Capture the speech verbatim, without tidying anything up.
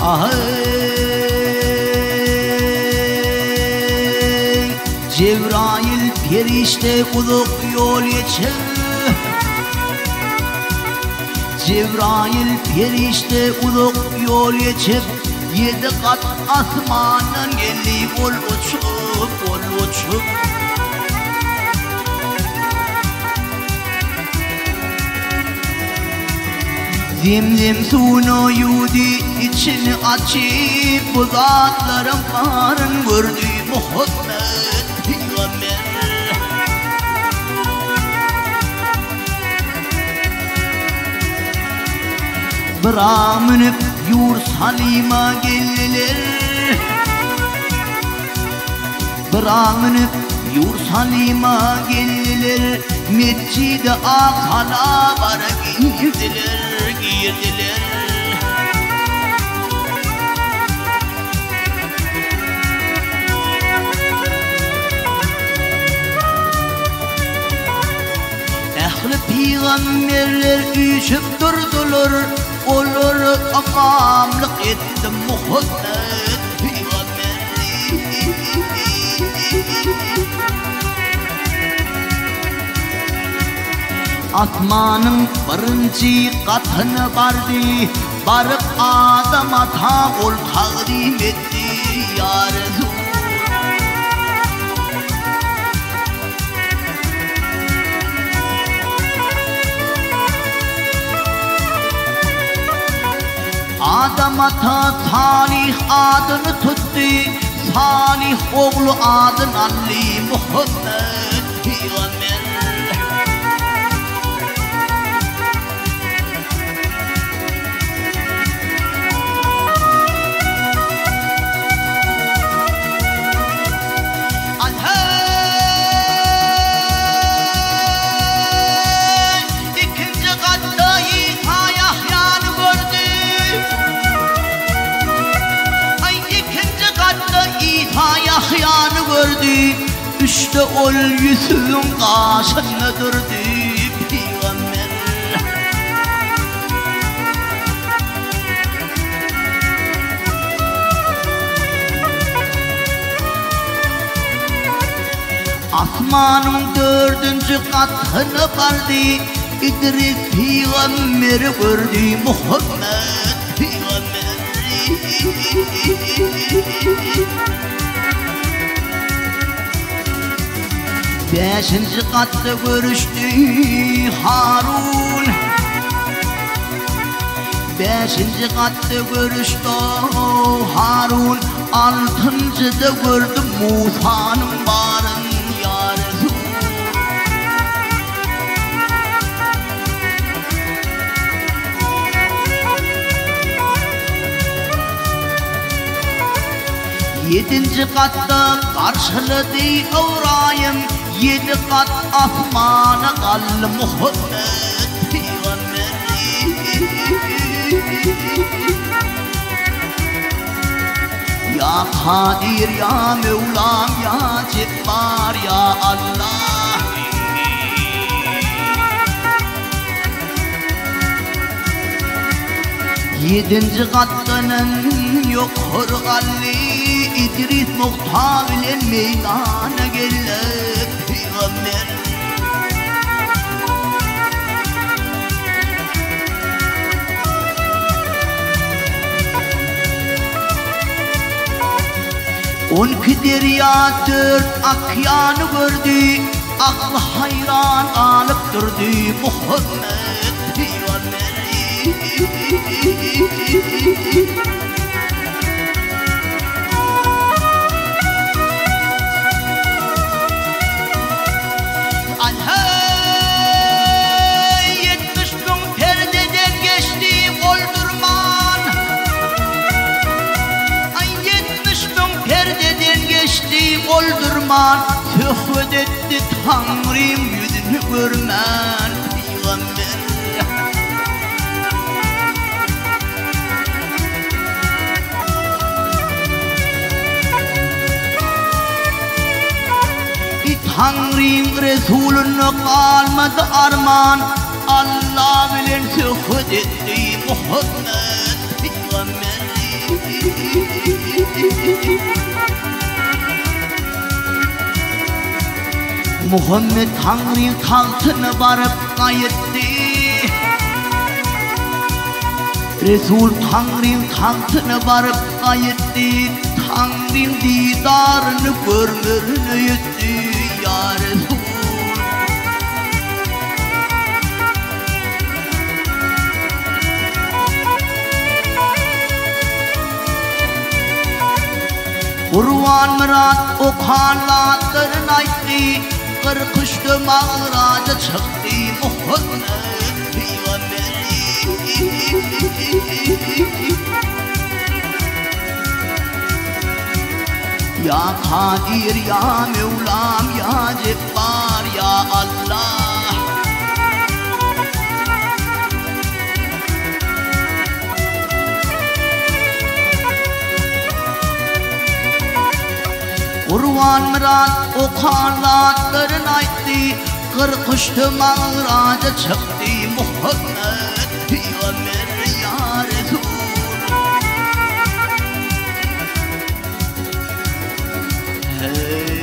Ahey Cebrail perişte uluk yol geçer. Cebrail perişte uluk yol geçip yedi kat asmanın geldi ol uçup ol uçup. Zemzem suyunu yudi içini açıp bu zatların varın gördü Muhammed Peygamber. Bıra minip yur salima geldiler. Bıra minip yur salima geldiler. Mescid-i Akala var girdiler, girdiler. Ehli peygamberler üşüp durdular. Olur amamlık etti Muhammed Peygamber. Asmanın birinci katını vardı. Barıp adama ta ol takdim etti ya Resul. Adam ata Salih adını tuttu. Salih oğlu adın Ali Muhammed Peygamber. Yahya'nı gördü, işte ol yüzün karşında durdu Peygamber. Asmanın dördüncü katını vardı. İdris Peygamber gördü Muhammed Peygamber. Beşinci katta görüştü Harun. Beşinci katta görüştü Harun. Altıncıda gördüm Musa'nın barın ya Resul. Yedinci katta karşıladı Ibrahim. Yedi kat asmana kaldı Muhammed Peygamber. Ya Kadir ya Mevlam ya Cebbar ya Allah. Yedinci kattının yukarı kaldı. İdris Muhtar ile meydana geldi Peygamber. On iki derya dört akyanı gördü. Aklı hayran alıp durdu Muhammed Peygamber. Oldurman töhvet etti Tanrım yüzünü görmen Peygamber. Tanrım Resulüne kalmadı arman. Allah bilen töhvet etti Muhammed Peygamber. Muhammed Tanrı'nın tahtına varıp kayıttı. Resul Tanrı'nın tahtına varıp kayıttı. Tanrı'nın didarını görmürünü yetti ya Resul. Kurvan Murat okanlatların aytti. Kırkıştı mağaraca çıktı Muhammed Peygamberi. Ya Kadir ya Mevlam ya Cebbar ya Allah. Kurvan Murat okanlatların aytti. Kırkıştı mağaraca çıktı Muhammed Peygamber ya Resul. Hey.